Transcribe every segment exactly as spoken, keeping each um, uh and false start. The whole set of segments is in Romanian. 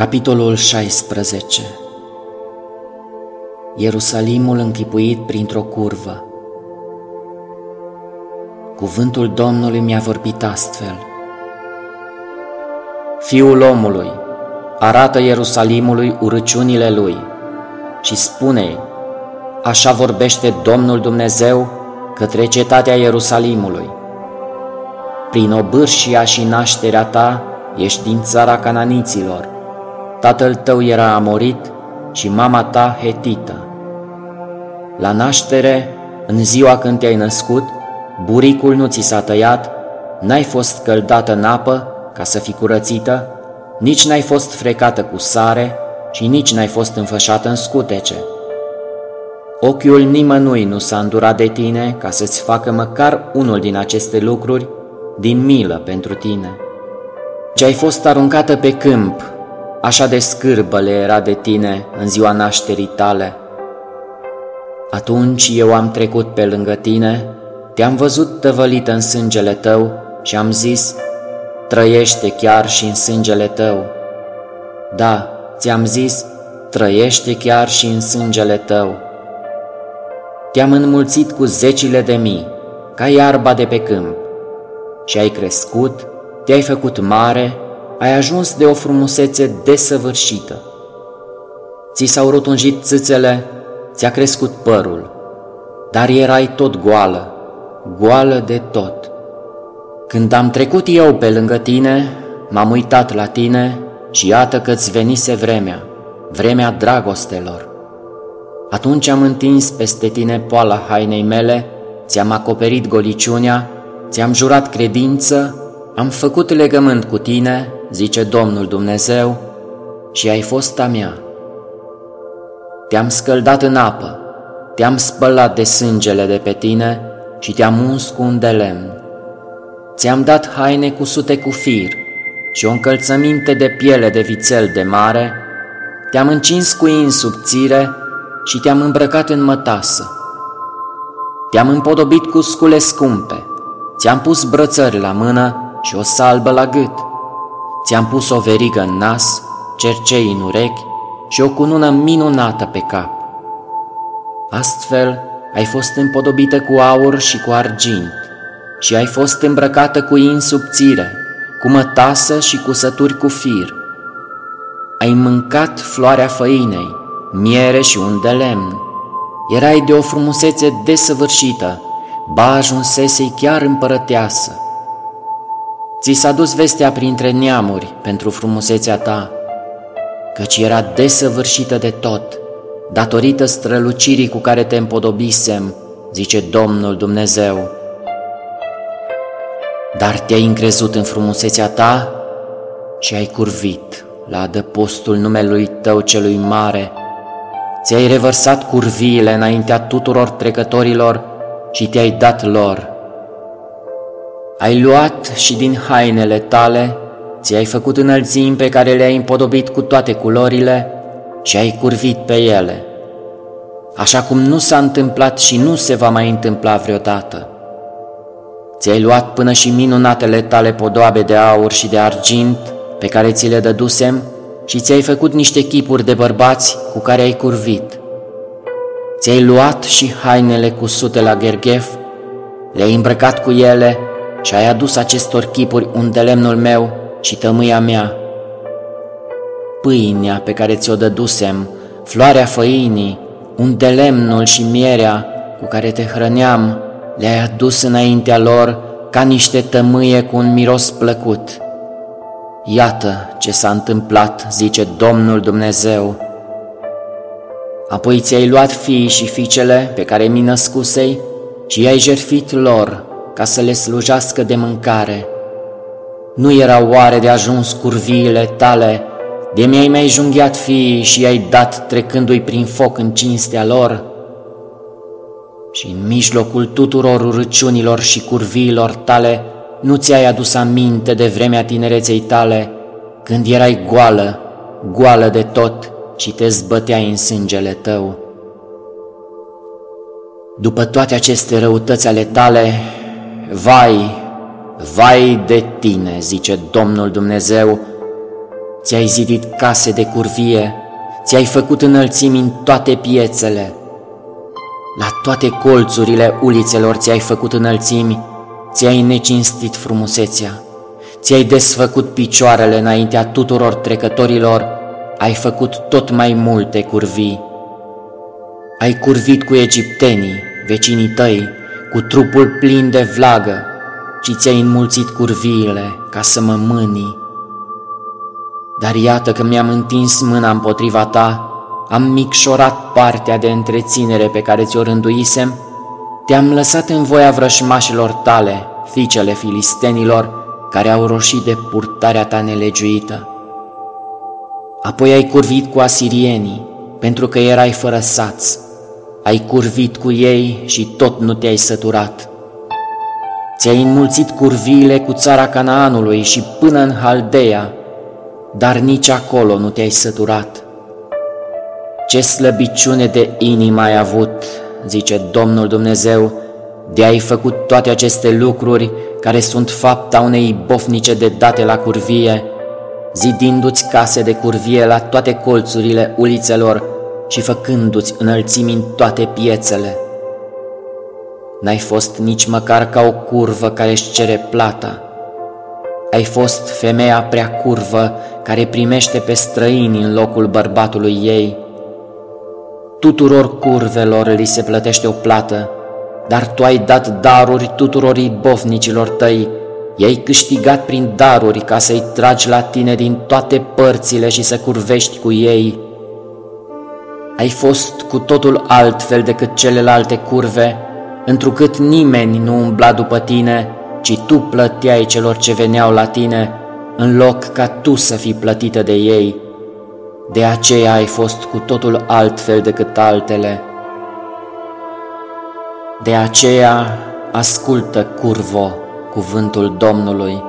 Capitolul șaisprezece. Ierusalimul închipuit printr-o curvă. Cuvântul Domnului mi-a vorbit astfel: Fiul omului, arată Ierusalimului urăciunile lui și spune-i: așa vorbește Domnul Dumnezeu către cetatea Ierusalimului. Prin obârșia și nașterea ta ești din țara cananiților, tatăl tău era amorit și mama ta hetită. La naștere, în ziua când te-ai născut, buricul nu ți s-a tăiat, n-ai fost căldată în apă ca să fii curățită, nici n-ai fost frecată cu sare și nici n-ai fost înfășată în scutece. Ochiul nimănui nu s-a îndurat de tine ca să-ți facă măcar unul din aceste lucruri din milă pentru tine. Ce ai fost aruncată pe câmp, așa de scârbă le era de tine în ziua nașterii tale. Atunci eu am trecut pe lângă tine, te-am văzut tăvălită în sângele tău și am zis: trăiește chiar și în sângele tău. Da, ți-am zis: trăiește chiar și în sângele tău. Te-am înmulțit cu zecile de mii, ca iarba de pe câmp, și ai crescut, te-ai făcut mare, ai ajuns de o frumusețe desăvârșită. Ți s-au rotunjit țâțele, ți-a crescut părul, dar erai tot goală, goală de tot. Când am trecut eu pe lângă tine, m-am uitat la tine și iată că-ți venise vremea, vremea dragostelor. Atunci am întins peste tine poala hainei mele, ți-am acoperit goliciunea, ți-am jurat credință, am făcut legământ cu tine, zice Domnul Dumnezeu, și ai fost a mea. Te-am scăldat în apă, te-am spălat de sângele de pe tine și te-am uns cu un de lemn. Ți-am dat haine cusute cu fir și o încălțăminte de piele de vițel de mare, te-am încins cu in subțire și te-am îmbrăcat în mătasă. Te-am împodobit cu scule scumpe, ți-am pus brățări la mână și o salbă la gât. Ți-am pus o verigă în nas, cercei în urechi și o cunună minunată pe cap. Astfel ai fost împodobită cu aur și cu argint și ai fost îmbrăcată cu in subțire, cu mătasă și cu sături cu fir. Ai mâncat floarea făinei, miere și un de lemn. Erai de o frumusețe desăvârșită, ba ajunsesei chiar împărăteasă. Ți s-a dus vestea printre neamuri pentru frumusețea ta, căci era desăvârșită de tot, datorită strălucirii cu care te împodobisem, zice Domnul Dumnezeu. Dar te-ai încrezut în frumusețea ta și ai curvit la adăpostul numelui tău celui mare. Ți-ai revărsat curviile înaintea tuturor trecătorilor și te-ai dat lor. Ai luat și din hainele tale, ți-ai făcut înălțimi pe care le-ai împodobit cu toate culorile și ai curvit pe ele, așa cum nu s-a întâmplat și nu se va mai întâmpla vreodată. Ți-ai luat până și minunatele tale podoabe de aur și de argint pe care ți le dădusem și ți-ai făcut niște chipuri de bărbați cu care ai curvit. Ți-ai luat și hainele cusute la gherghef, le-ai îmbrăcat cu ele și ai adus acestor chipuri un de lemnul meu și tămâia mea. Pâinea pe care ți-o dădusem, floarea făinii, un de lemnul și mierea cu care te hrăneam, le-ai adus înaintea lor ca niște tămâie cu un miros plăcut. Iată ce s-a întâmplat, zice Domnul Dumnezeu. Apoi ți-ai luat fiii și fiicele pe care mi născusei și i-ai jertfit lor ca să le slujească de mâncare. Nu era oare de ajuns curviile tale, de mi-ai mai junghiat fiii și i-ai dat trecându-i prin foc în cinstea lor? Și în mijlocul tuturor urăciunilor și curviilor tale nu ți-ai adus aminte de vremea tinereței tale, când erai goală, goală de tot și te zbăteai în sângele tău. După toate aceste răutăți ale tale, vai, vai de tine, zice Domnul Dumnezeu, ți-ai zidit case de curvie, ți-ai făcut înălțimi în toate piețele. La toate colțurile ulițelor ți-ai făcut înălțimi, ți-ai necinstit frumusețea, ți-ai desfăcut picioarele înaintea tuturor trecătorilor, ai făcut tot mai multe curvii. Ai curvit cu egiptenii, vecinii tăi, cu trupul plin de vlagă, și ți-ai înmulțit curviile ca să mă mâni. Dar iată că mi-am întins mâna împotriva ta, am micșorat partea de întreținere pe care ți-o rânduisem, te-am lăsat în voia vrășmașilor tale, fiicele filistenilor, care au roșit de purtarea ta nelegiuită. Apoi ai curvit cu asirienii, pentru că erai fără saț. Ai curvit cu ei și tot nu te-ai săturat. Ți-ai înmulțit curviile cu țara Canaanului și până în Haldeea, dar nici acolo nu te-ai săturat. Ce slăbiciune de inimă ai avut, zice Domnul Dumnezeu, de ai făcut toate aceste lucruri care sunt fapta unei bofnice de date la curvie, zidindu-ți case de curvie la toate colțurile ulițelor și făcându-ți înălțimi în toate piețele. N-ai fost nici măcar ca o curvă care își cere plata. Ai fost femeia prea curvă care primește pe străini în locul bărbatului ei. Tuturor curvelor li se plătește o plată, dar tu ai dat daruri tuturor bofnicilor tăi, i-ai câștigat prin daruri ca să-i tragi la tine din toate părțile și să curvești cu ei. Ai fost cu totul altfel decât celelalte curve, întrucât nimeni nu umbla după tine, ci tu plăteai celor ce veneau la tine, în loc ca tu să fii plătită de ei. De aceea ai fost cu totul altfel decât altele. De aceea ascultă, curvo, cuvântul Domnului.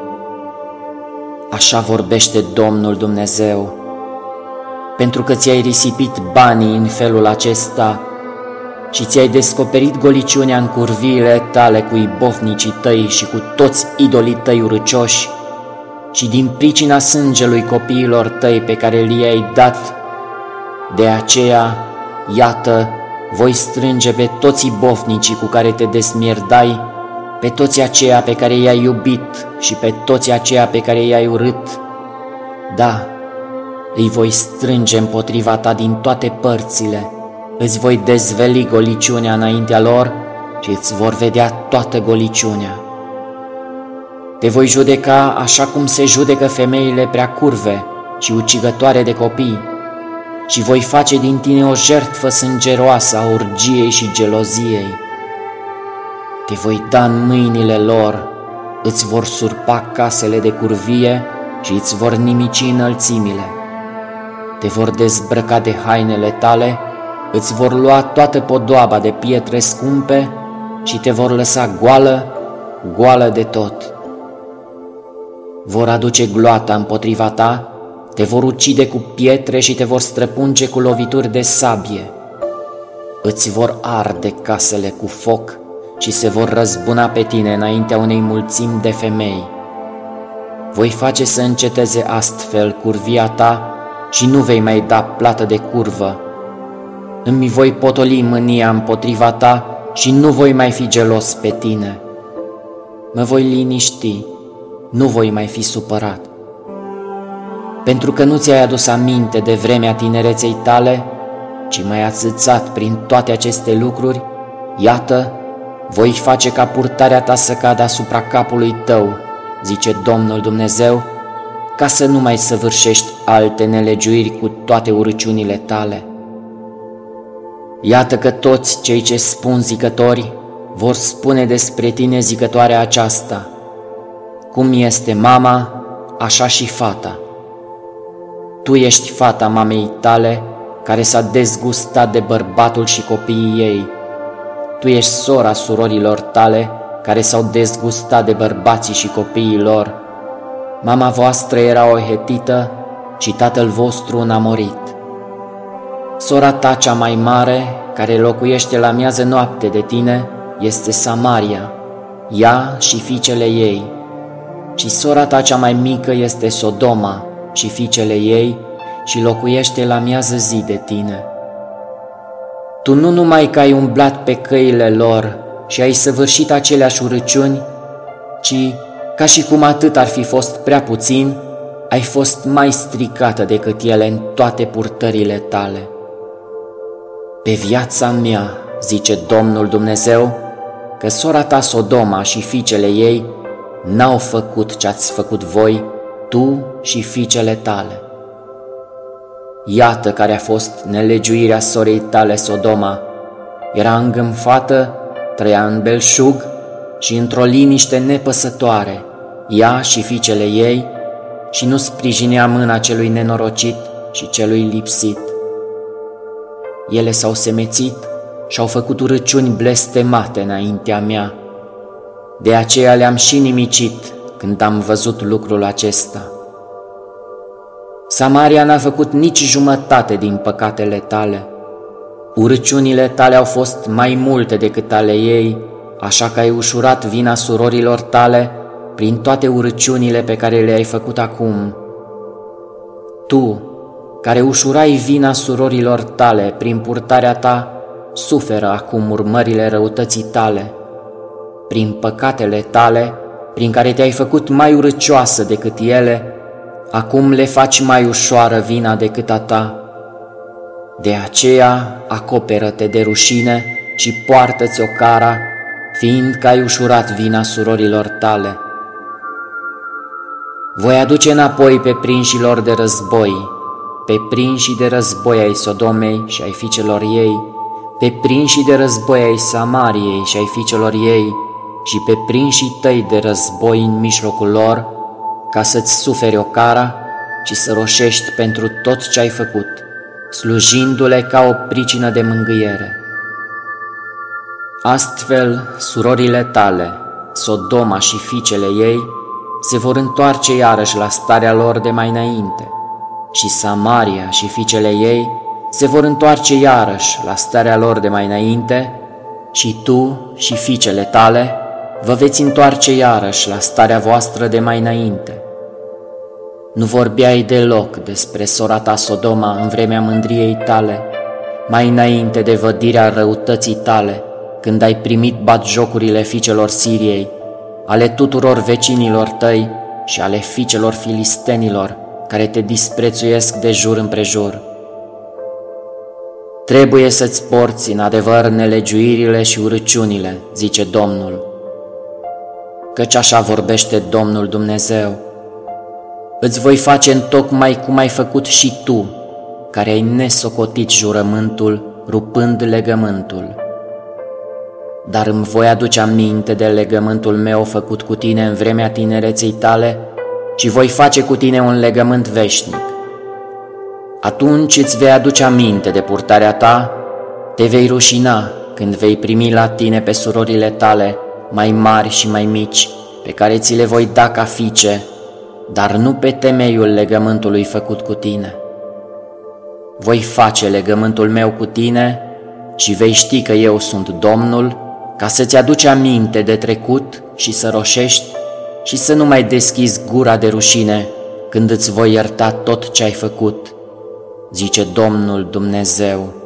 Așa vorbește Domnul Dumnezeu. Pentru că ți-ai risipit banii în felul acesta și ți-ai descoperit goliciunea în curviile tale cu ibofnicii tăi și cu toți idolii tăi urâcioși, și din pricina sângelui copiilor tăi pe care li-ai dat, de aceea, iată, voi strânge pe toți ibofnicii cu care te desmierdai, pe toți aceia pe care i-ai iubit și pe toți aceia pe care i-ai urât. Da, îi voi strânge împotriva ta din toate părțile, îți voi dezveli goliciunea înaintea lor și îți vor vedea toată goliciunea. Te voi judeca așa cum se judecă femeile prea curve și ucigătoare de copii, și voi face din tine o jertfă sângeroasă a urgiei și geloziei. Te voi da în mâinile lor, îți vor surpa casele de curvie și îți vor nimici înălțimile. Te vor dezbrăca de hainele tale, îți vor lua toată podoaba de pietre scumpe și te vor lăsa goală, goală de tot. Vor aduce gloata împotriva ta, te vor ucide cu pietre și te vor străpunge cu lovituri de sabie. Îți vor arde casele cu foc și se vor răzbuna pe tine înaintea unei mulțimi de femei. Voi face să înceteze astfel curvia ta și nu vei mai da plată de curvă. Îmi voi potoli mânia împotriva ta și nu voi mai fi gelos pe tine. Mă voi liniști, nu voi mai fi supărat. Pentru că nu ți-ai adus aminte de vremea tinereței tale, ci m-ai ațățat prin toate aceste lucruri, iată, voi face ca purtarea ta să cadă asupra capului tău, zice Domnul Dumnezeu, ca să nu mai săvârșești alte nelegiuiri cu toate urăciunile tale. Iată că toți cei ce spun zicători vor spune despre tine zicătoarea aceasta: cum este mama, așa și fata. Tu ești fata mamei tale, care s-a dezgustat de bărbatul și copiii ei. Tu ești sora surorilor tale, care s-au dezgustat de bărbații și copiii lor. Mama voastră era o hetită și tatăl vostru un amorit. Sora ta cea mai mare, care locuiește la miază noapte de tine, este Samaria, ea și fiicele ei. Și sora ta cea mai mică este Sodoma, și fiicele ei și locuiește la miază zi de tine. Tu nu numai că ai umblat pe căile lor și ai săvârșit aceleași urăciuni, ci, ca și cum atât ar fi fost prea puțin, ai fost mai stricată decât ele în toate purtările tale. Pe viața mea, zice Domnul Dumnezeu, că sora ta Sodoma și fiicele ei n-au făcut ce-ați făcut voi, tu și fiicele tale. Iată care a fost nelegiuirea sorei tale Sodoma. Era îngânfată, trăia în belșug și într-o liniște nepăsătoare, ea și fiicele ei, și nu sprijinea mâna celui nenorocit și celui lipsit. Ele s-au semețit și-au făcut urăciuni blestemate înaintea mea. De aceea le-am și nimicit când am văzut lucrul acesta. Samaria n-a făcut nici jumătate din păcatele tale. Urăciunile tale au fost mai multe decât ale ei, așa că ai ușurat vina surorilor tale prin toate urăciunile pe care le-ai făcut acum. Tu, care ușurai vina surorilor tale prin purtarea ta, suferă acum urmările răutății tale. Prin păcatele tale, prin care te-ai făcut mai urăcioasă decât ele, acum le faci mai ușoară vina decât a ta. De aceea acoperă-te de rușine și poartă-ți ocara, fiindcă ai ușurat vina surorilor tale. Voi aduce înapoi pe prinșilor de război, pe prinșii de război ai Sodomei și ai fiicelor ei, pe prinșii de război ai Samariei și ai fiicelor ei și pe prinșii tăi de război în mijlocul lor, ca să-ți suferi ocara și să roșești pentru tot ce ai făcut, slujindu-le ca o pricină de mângâiere. Astfel, surorile tale, Sodoma și fiicele ei, se vor întoarce iarăși la starea lor de mai înainte, și Samaria și fiicele ei se vor întoarce iarăși la starea lor de mai înainte, și tu și fiicele tale vă veți întoarce iarăși la starea voastră de mai înainte. Nu vorbeai deloc despre sora ta Sodoma în vremea mândriei tale, mai înainte de vădirea răutății tale, când ai primit batjocurile fiicelor Siriei, ale tuturor vecinilor tăi și ale fiicelor filistenilor, care te disprețuiesc de jur împrejur. Trebuie să-ți porți în adevăr nelegiuirile și urăciunile, zice Domnul. Căci așa vorbește Domnul Dumnezeu. Îți voi face întocmai cum ai făcut și tu, care ai nesocotit jurământul, rupând legământul. Dar îmi voi aduce aminte de legământul meu făcut cu tine în vremea tinereței tale și voi face cu tine un legământ veșnic. Atunci îți vei aduce aminte de purtarea ta, te vei rușina când vei primi la tine pe surorile tale, mai mari și mai mici, pe care ți le voi da ca fiice, dar nu pe temeiul legământului făcut cu tine. Voi face legământul meu cu tine și vei ști că eu sunt Domnul, ca să-ți aduci aminte de trecut și să roșești și să nu mai deschizi gura de rușine când îți voi ierta tot ce ai făcut, zice Domnul Dumnezeu.